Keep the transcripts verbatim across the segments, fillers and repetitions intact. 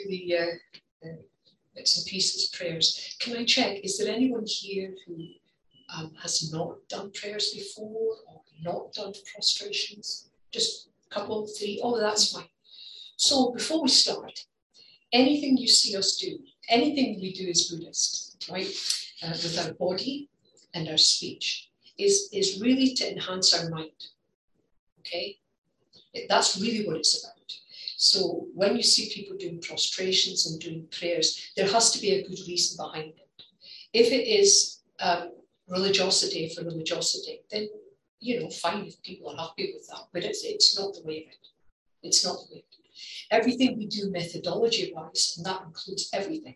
the uh, uh, bits and pieces prayers. Can I check, is there anyone here who um, has not done prayers before or not done prostrations? Just a couple, three? Oh, that's fine. So before we start, anything you see us do, anything we do as Buddhists, right, uh, with our body and our speech, is, is really to enhance our mind, okay? It, that's really what it's about. So when you see people doing prostrations and doing prayers, there has to be a good reason behind it. If it is um, religiosity for religiosity, then, you know, fine if people are happy with that, but it's, it's not the way of it. It's not the way of it. Everything we do methodology-wise, and that includes everything,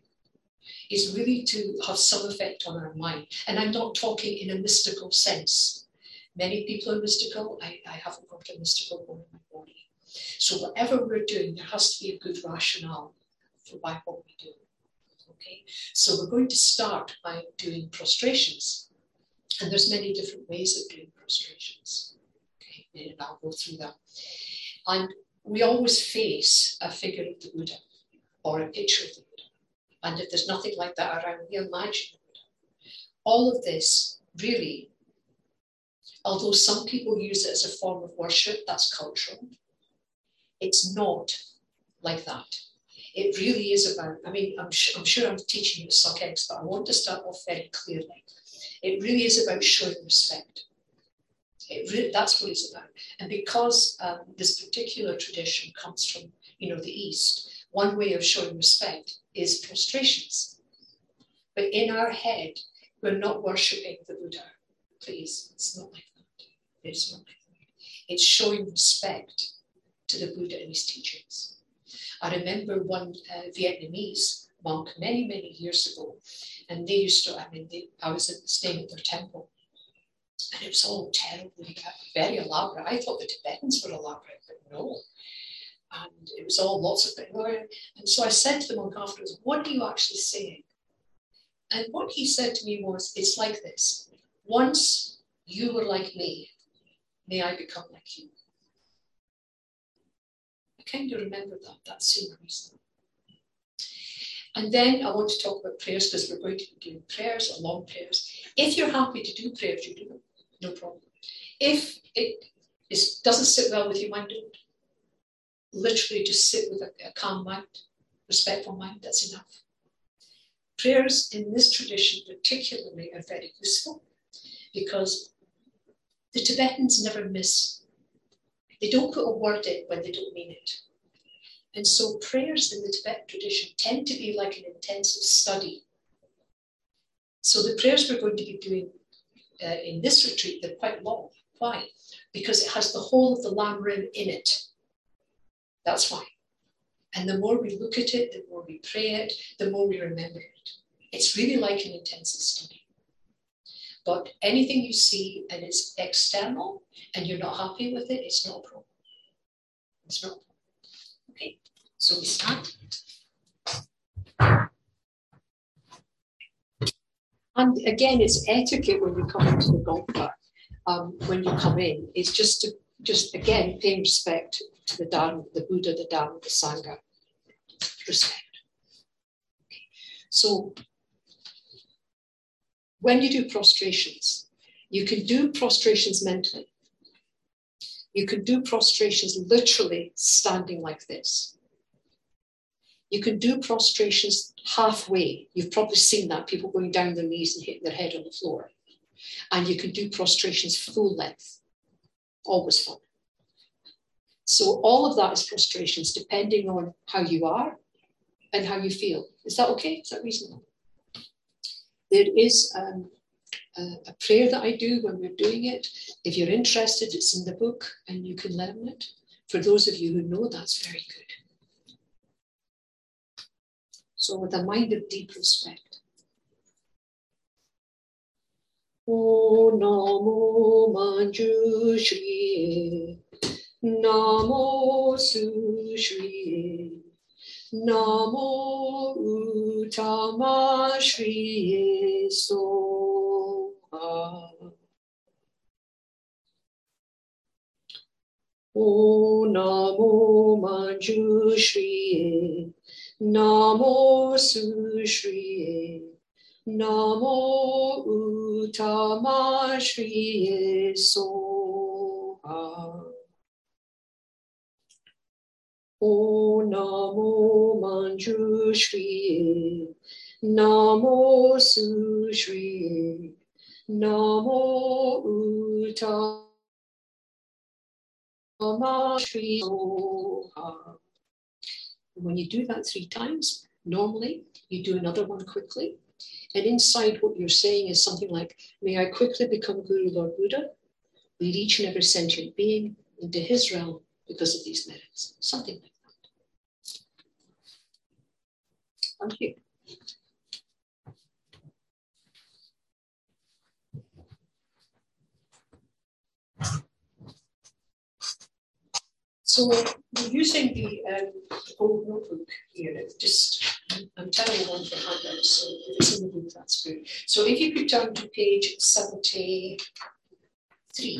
is really to have some effect on our mind. And I'm not talking in a mystical sense. Many people are mystical. I, I haven't got a mystical bone in my body. So whatever we're doing, there has to be a good rationale for why what we do. Okay, so we're going to start by doing prostrations. And there's many different ways of doing prostrations. Okay, and I'll go through that. And we always face a figure of the Buddha or a picture of the Buddha. And if there's nothing like that around, we imagine the Buddha. All of this really, although some people use it as a form of worship, that's cultural. It's not like that. It really is about, I mean, I'm, sh- I'm sure I'm teaching you to suck eggs, but I want to start off very clearly. It really is about showing respect. It really, that's what it's about. And because um, this particular tradition comes from, you know, the East, one way of showing respect is prostrations. But in our head, we're not worshipping the Buddha. Please, it's not like that. It's not like that. It's showing respect to the Buddha and his teachings. I remember one uh, Vietnamese monk many, many years ago, and they used to, I mean, they, I was staying at their temple, and it was all terribly, very elaborate. I thought the Tibetans were elaborate, but no. And it was all lots of things. And so I said to the monk afterwards, what are you actually saying? And what he said to me was, it's like this. Once you were like me, may I become like you. I kind of remember that, that scene recently. And then I want to talk about prayers because we're going to be doing prayers or long prayers. If you're happy to do prayers, you do them, no problem. If it is, doesn't sit well with your mind, don't. Literally just sit with a, a calm mind, respectful mind, that's enough. Prayers in this tradition particularly are very useful because the Tibetans never miss. They don't put a word in when they don't mean it. And so prayers in the Tibetan tradition tend to be like an intensive study. So the prayers we're going to be doing uh, in this retreat, they're quite long. Why? Because it has the whole of the Lam Rim in it. That's why. And the more we look at it, the more we pray it, the more we remember it. It's really like an intensive study. But anything you see and it's external and you're not happy with it, it's not a problem. It's not a problem. Okay, so we start. And again, it's etiquette when you come into the Gongpa. Um, when you come in, it's just to, just again, paying respect to the Dharma, the Buddha, the Dharma, the Sangha. Respect. Okay. So when you do prostrations, you can do prostrations mentally. You can do prostrations literally standing like this. You can do prostrations halfway. You've probably seen that, people going down their knees and hitting their head on the floor. And you can do prostrations full length. Always fun. So all of that is prostrations depending on how you are and how you feel. Is that okay? Is that reasonable? There is um, a, a prayer that I do when we're doing it. If you're interested, it's in the book and you can learn it. For those of you who know, that's very good. So with a mind of deep respect. O Namo Manju Shri, Namo Su Shri, Namo Uttama Shri Soha. O Namo Manju Shri, Namo Sushriye, Namo Uttama Shriye Soha. O Namo Manjushriye, Namo Sushriye, Namo Uttama Shriye Soha. When you do that three times, normally you do another one quickly. And inside what you're saying is something like, may I quickly become Guru Lord Buddha, lead each and every sentient being into his realm because of these merits. Something like that. Thank you. So we're using the um, old notebook here. It's just, I'm telling you one for handouts, so if it's in the book, that's good. So if you could turn to page seventy-three.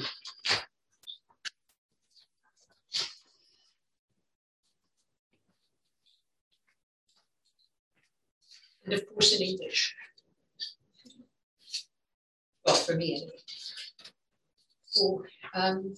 And of course in English. Well, for me anyway. So, um,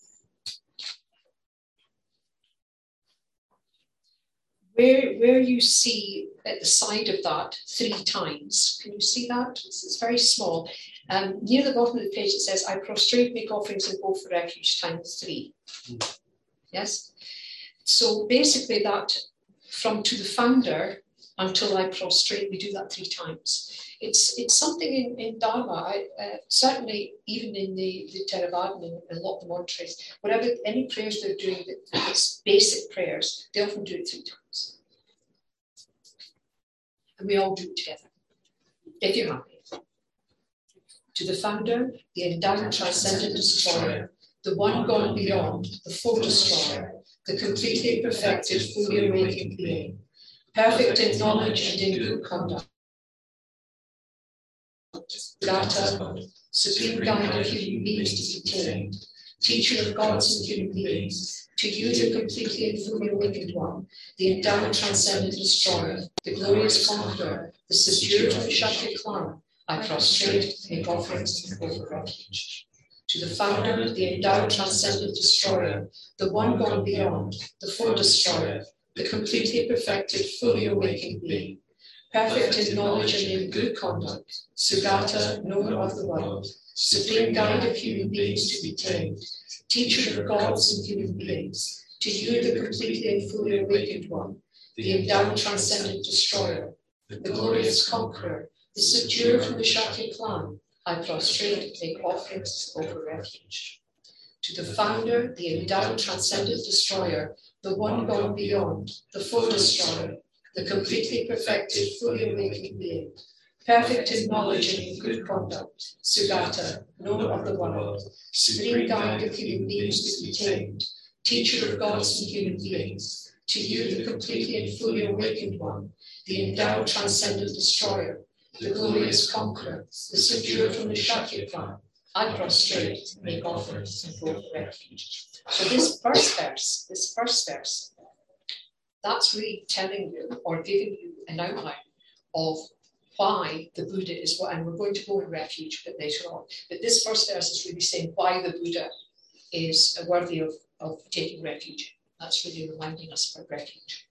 Where, where you see at the side of that three times, can you see that? It's, it's very small. Um, near the bottom of the page it says, I prostrate, make offerings and go for refuge times three. Mm. Yes? So basically that, from to the founder until I prostrate, we do that three times. It's it's something in, in Dharma, I, uh, certainly even in the, the Theravada and a lot of the monasteries, whatever, any prayers they're doing, it's basic prayers, they often do it three times. And we all do it together, if you're happy. To the founder, the endowed transcendent destroyer, the one gone beyond, the full destroyer, the completely perfected, fully awakened being, perfect in knowledge and in good conduct, Gata, supreme guide of human beings to be tamed, teacher of gods and human beings, to you the completely and fully awakened one, the endowed transcendent destroyer, the glorious conqueror, the subduer of the Shakya clan, I prostrate, make offerings and go for refuge. To the founder, the endowed transcendent destroyer, the one gone beyond, the full destroyer, the completely perfected, fully awakened being, perfect in knowledge and in good conduct, Sugata, knower of the world, supreme guide of human beings to be tamed, teacher of gods and human beings, to you the completely and fully awakened one, the endowed transcendent destroyer, the glorious conqueror, the subduer from the Shakya clan, I prostrate, make offerings, go for refuge. To the founder, the endowed transcendent destroyer, the one gone beyond, the full destroyer, the completely perfected, fully awakened being, perfect in knowledge and in good conduct, Sugata, knower of the world, supreme guide of human beings to be tamed, teacher of gods and human beings, to you the completely and fully awakened one, the endowed transcendent destroyer, the glorious conqueror, the subduer from the Shakya clan, I prostrate, make offerings, and go for refuge. So this first verse, this first verse, that's really telling you or giving you an outline of why the Buddha is what, and we're going to go in refuge a bit later on. But this first verse is really saying why the Buddha is worthy of, of taking refuge. That's really reminding us about refuge.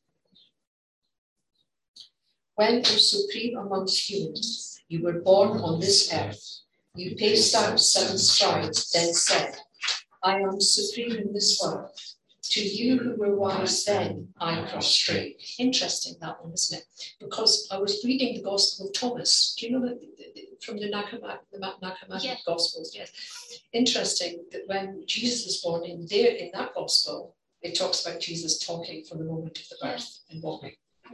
When, O supreme amongst humans, you were born on this earth, you paced out seven strides, then said, I am supreme in this world. To you who were wise then, I prostrate. Interesting, that one, isn't it? Because I was reading the Gospel of Thomas. Do you know that from the Nag Hammadi, the Nag Hammadi yeah. Gospels? Yes. Interesting that when Jesus was born in there, in that Gospel, it talks about Jesus talking from the moment of the birth and walking.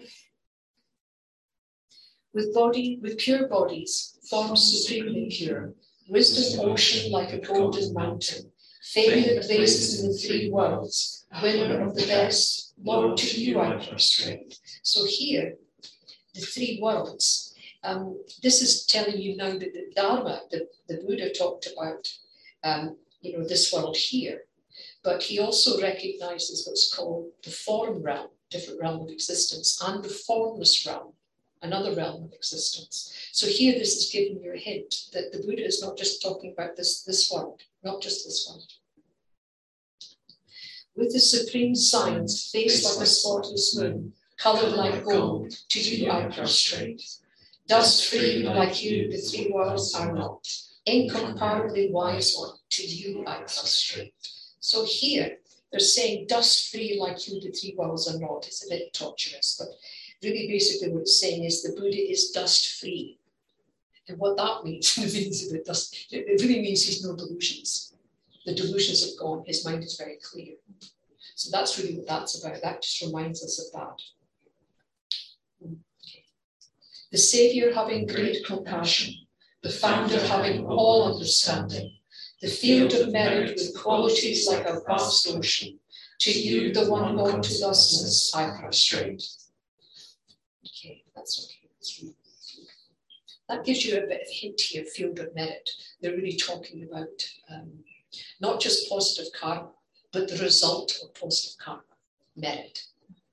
With body, with pure bodies, forms supremely pure, wisdom ocean like a golden mountain, fame that blazes in the three worlds, winner of the best, Lord, to you I prostrate. So here, the three worlds, um, this is telling you now that the Dharma, the, the Buddha talked about, um, you know, this world here, but he also recognizes what's called the form realm. different realm of existence, and the formless realm, another realm of existence. So here this is giving you a hint that the Buddha is not just talking about this, this world, not just this world. With the supreme signs, faced like a spotless moon, coloured like gold, to you I prostrate. Dust free like you, the three worlds are not. Incomparably wise one, to you I prostrate. So here, they're saying dust free like you, the three worlds are not. It's a bit torturous, but really basically what it's saying is the Buddha is dust free. And what that means, it means that dust, it really means he's no delusions. The delusions have gone, his mind is very clear. So that's really what that's about. That just reminds us of that. Okay. The Saviour having great compassion, the Founder having all understanding, the field of merit with qualities like a vast ocean, to you, the one God to thusness, I prostrate. Okay, that's okay. That's really, that gives you a bit of a hint here, field of merit. They're really talking about um, not just positive karma, but the result of positive karma, merit.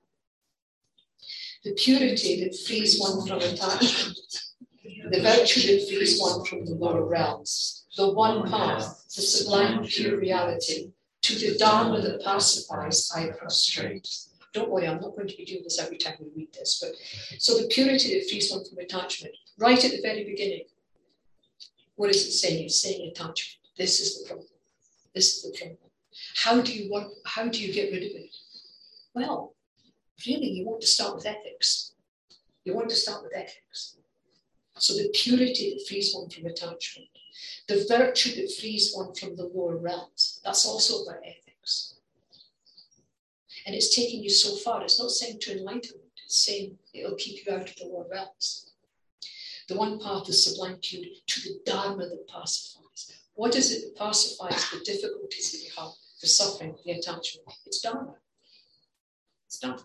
The purity that frees one from attachment, the virtue that frees one from the lower realms, the one path, the sublime pure reality, to the Dharma that pacifies, I prostrate. Don't worry, I'm not going to be doing this every time we read this, but so the purity that frees one from attachment, right at the very beginning, what is it saying? It's saying attachment. This is the problem. This is the problem. How do you work? How do you get rid of it? Well, really, you want to start with ethics. You want to start with ethics. So the purity that frees one from attachment, the virtue that frees one from the lower realms, that's also about ethics. And it's taking you so far. It's not saying to enlightenment. It's saying it'll keep you out of the lower realms. The one path is sublime purity, to the Dharma that pacifies. What is it that pacifies the difficulties that you have, the suffering, the attachment? It's Dharma. It's Dharma.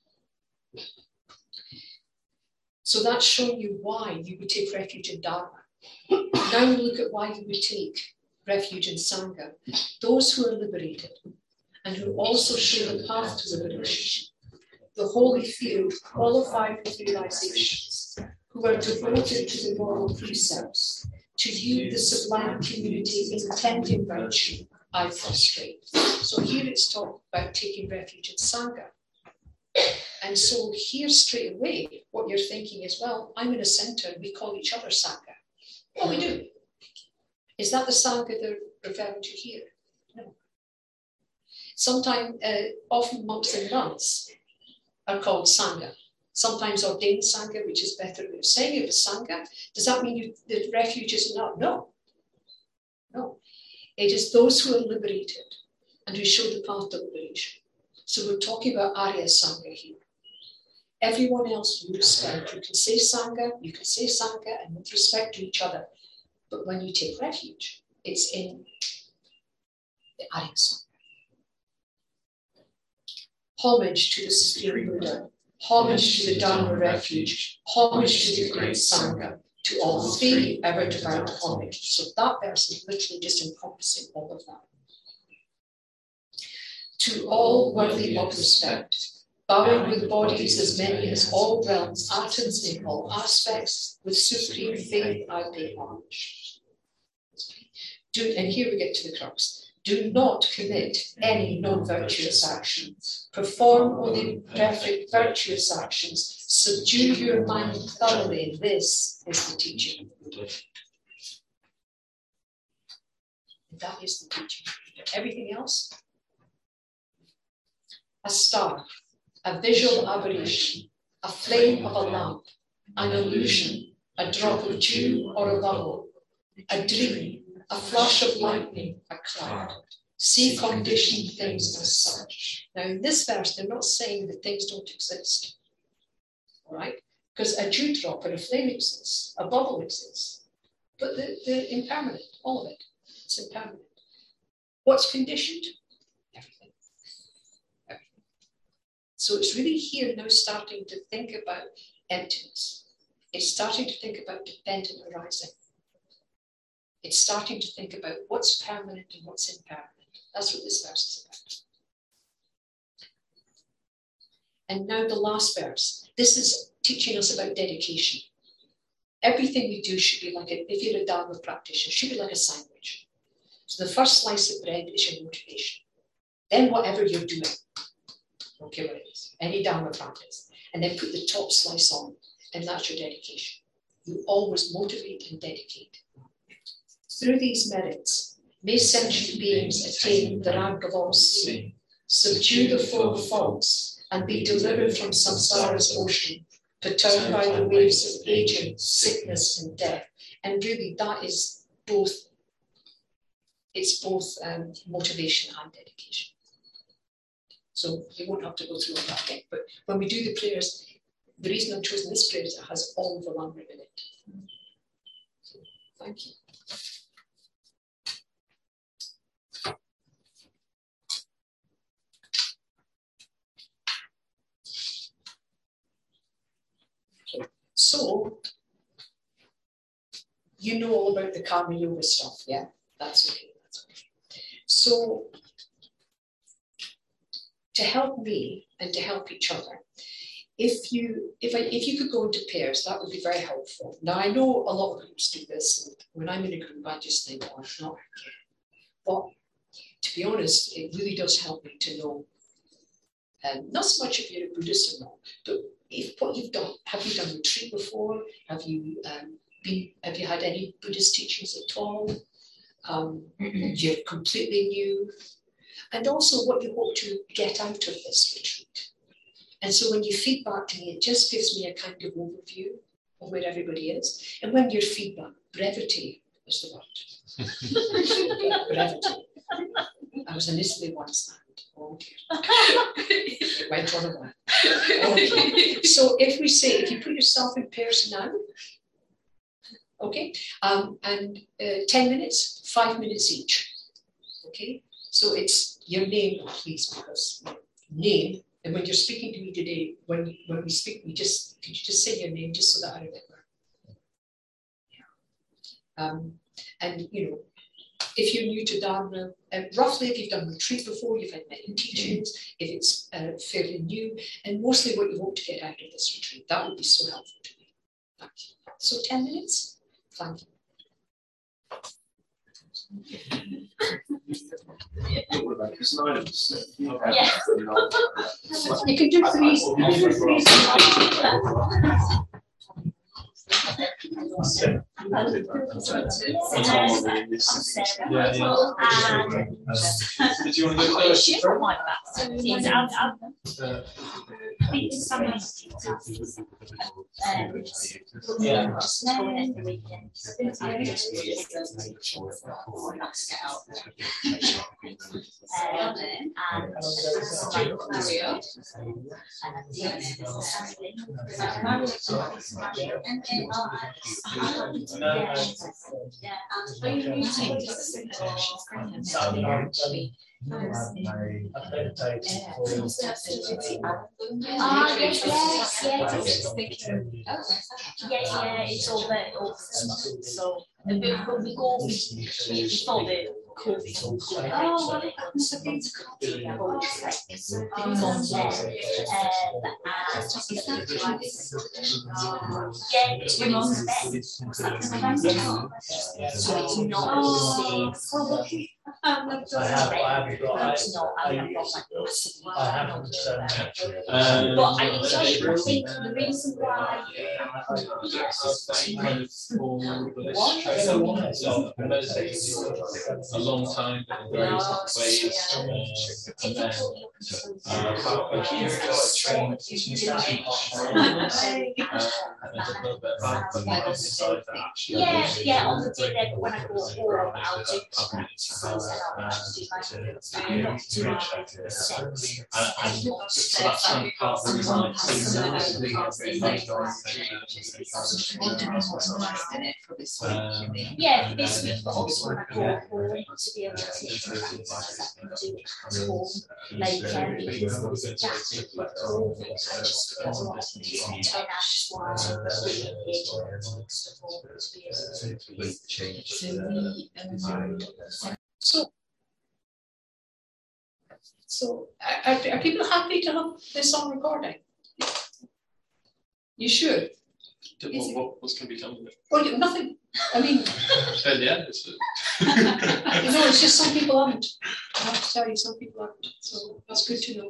So that's showing you why you would take refuge in Dharma. Now we look at why you would take refuge in Sangha. Those who are liberated and who also show the path to liberation, the holy field qualified with realizations, who are devoted to the moral precepts, to you the sublime community intending virtue, I prostrate. So here it's talking about taking refuge in Sangha. And so here straight away, what you're thinking is, well, I'm in a centre, we call each other Sangha. Well, we do. Is that the Sangha they're referring to here? No. Sometimes, uh, often monks and nuns are called Sangha. Sometimes ordained Sangha, which is better way of saying it, but Sangha. Does that mean you, the refuge is not? No. No. It is those who are liberated and who show the path to liberation. So we're talking about Arya Sangha here. Everyone else you respect. You can say Sangha, you can say Sangha, and with respect to each other. But when you take refuge, it's in the Arya Sangha. Homage to the Supreme Buddha, homage to the Dharma refuge, homage to the great Sangha, to all three ever devout homage. So that verse is literally just encompassing all of that. To all worthy of respect, bowing with bodies as many as all realms, atoms in all aspects, with supreme faith I pay homage. Do, and here we get to the crux. Do not commit any non-virtuous actions. Perform only perfect virtuous actions. Subdue your mind thoroughly. This is the teaching of the Buddha. That is the teaching of the Buddha. Everything else? A star, a visual aberration, a flame of a lamp, an illusion, a drop of dew or a bubble, a dream, a flash of lightning, a cloud. See conditioned things as such. Now in this verse, they're not saying that things don't exist. All right? Because a dewdrop and a flame exists, a bubble exists. But they're, they're impermanent, all of it. It's impermanent. What's conditioned? Everything. Everything. So it's really here now starting to think about emptiness. It's starting to think about dependent arising. It's starting to think about what's permanent and what's impermanent. That's what this verse is And now the last verse. This is teaching us about dedication. Everything we do should be like, a, if you're a Dharma practitioner, should be like a sandwich. So the first slice of bread is your motivation. Then whatever you're doing, okay, what it is, any Dharma practice, and then put the top slice on, and that's your dedication. You always motivate and dedicate. Through these merits, may sentient beings attain the rank of all seeing, subdue the four faults, and be delivered from samsara's ocean, perturbed by the waves of aging, sickness, and death. And really, that is both, it's both um, motivation and dedication. So you won't have to go through all that again. But when we do the prayers, the reason I've chosen this prayer is it has all of the Lamrim in it. So, thank you. Okay. So, you know all about the Karma Yoga stuff, yeah? That's okay. That's okay. So, to help me and to help each other, if you if I if you could go into pairs, that would be very helpful. Now I know a lot of groups do this, and when I'm in a group, I just think, oh, I'm not okay. But to be honest, it really does help me to know, um, not so much if you're a Buddhist or not, but if what you've done, have you done retreat before? Have you um, been? Have you had any Buddhist teachings at all? Um, you're completely new. And also what you hope to get out of this retreat. And so when you feed back to me, it just gives me a kind of overview of where everybody is. And when your feedback, brevity is the word. Okay, brevity. I was in Italy once and oh dear. It went on a while. Okay. So if we say, if you put yourself in pairs now, okay, um, and uh, ten minutes, five minutes each. Okay. So it's your name, please, because name, and when you're speaking to me today, when when we speak, we just, could you just say your name just so that I remember? Yeah. Um, and, you know, if you're new to Dharma, uh, roughly if you've done retreat before, you've had many teachings, if it's uh, fairly new, and mostly what you hope to get out of this retreat, that would be so helpful to me. Thank you. So ten minutes? Thank you. Yeah. You can do three. You can do three. Yeah, yeah. Did you want to go first? Ah, yes, yes, yes. Yeah, yeah, it's all there. So, and when we go, we thought that COVID. Oh, what it happens to things? Yeah, it's on there. Yeah, it's when on bed. So it's not safe. I have, I have got, It's not, I haven't got like massive. I haven't done Um, but I, I think the reason why a long time in various ways, uh, and then uh, trained to teach, uh, and a little bit about the side that actually. Yeah, yeah, on the day that when I go home, I'll do things and I'll do my I'm not too much sex. And so that's kind of part of the reason yeah, this week, but also when I go home to be able to teach my practices I can do at home, like um, because there's that with COVID, I just feel a lot of people, and that's why I'm really engaging most of all to be able to change. So So are, are are people happy to have this on recording? You sure? What, what, what's going to be done with it? Well, you- nothing. I mean, At the end, it's you know, it's just some people haven't. I have to tell you, some people haven't. So that's good to know.